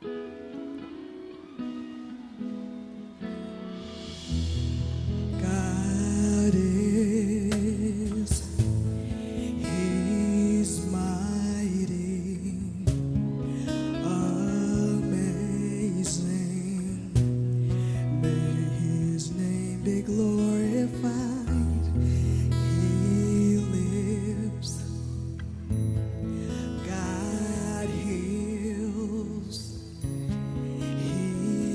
God is, He's mighty, amazing. May His name be glorified. He lives. God heals. He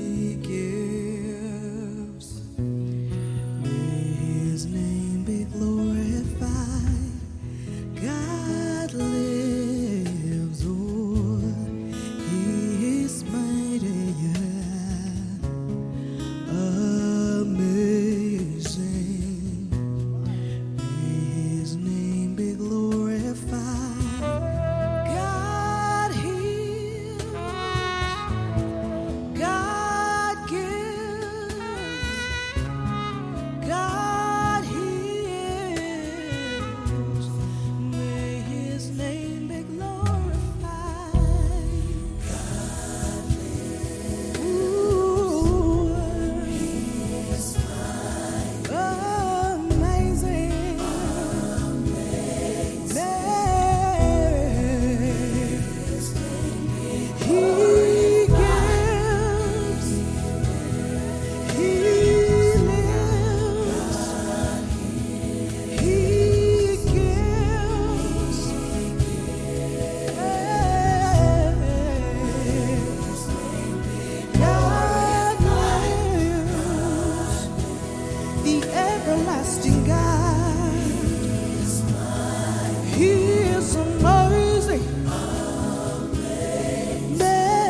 gives. May His name be glorified. God lives. Oh, He is mighty, yeah, amazing. May His name be glorified. God heals. God gives. God heals. May His name be glorified. Ooh, He's amazing. He gives. He lives. He gives. God lives. The everlasting God. He is amazing. Amazing.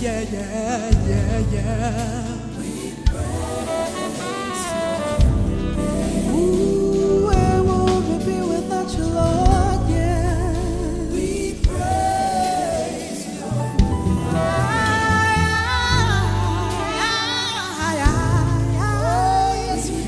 yeah, yeah, yeah, yeah. Ooh, where would we be without you, Lord? Yeah. We praise you. Yes, we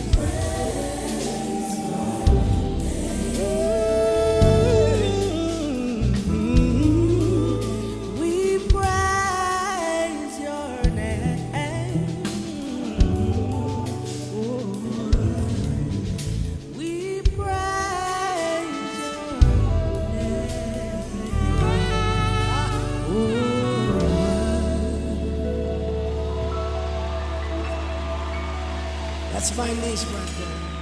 we praise your name. We praise your name. That's my niece right there.